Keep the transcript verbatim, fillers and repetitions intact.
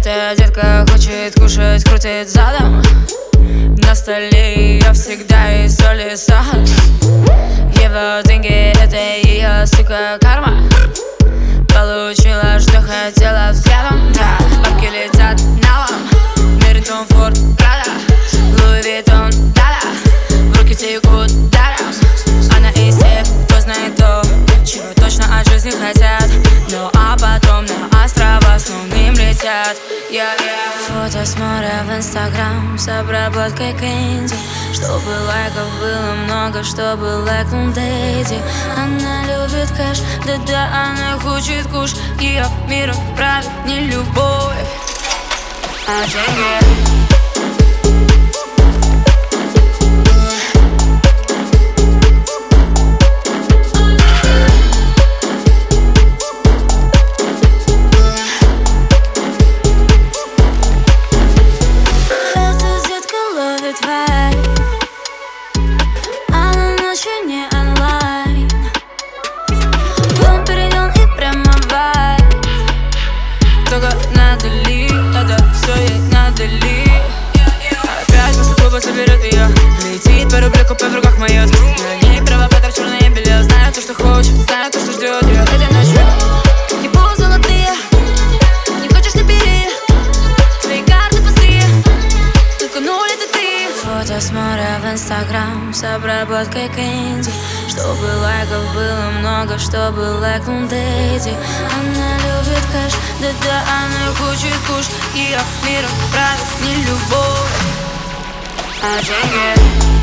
Эта детка хочет кушать, крутит задом. На столе ее всегда есть соль и сахар. Его деньги — это ее, сука, карма. Получила, что хотела взглядом, да. Бабки летят налом. Меритон, Форд, Прада, Луи Виттон, да-да. В руки текут даром. Она из тех, кто знает то, чего точно от жизни хотят. Ну а потом на острова с лунным летят. Я, я. Фото с моря в инстаграм с обработкой Кэнди, чтобы лайков было много, чтобы лайкнул Дэдди. Она любит кэш, да-да, она хочет куш. Ее мир правит не любовь, а деньги. Она ночью не онлайн. Дом перейден и прямо вайб. Только надо ли, это все ей надо ли. Опять после клуба соберет ее. Летит по рублику, по в руках моет. На ней провокатор, черное белье. Знаю то, что хочет, знаю то, что ждет ее этой ночью. Не пол золотые, не хочешь, не бери. Твои карты пустые, только нуль это ты. Фото с моря в инстаграм с обработкой Кэнди, чтобы лайков было много, чтобы лайкнул Дэдди. Она любит кэш, да-да, она хочет куш. Ее миром правит не любовь, а деньги.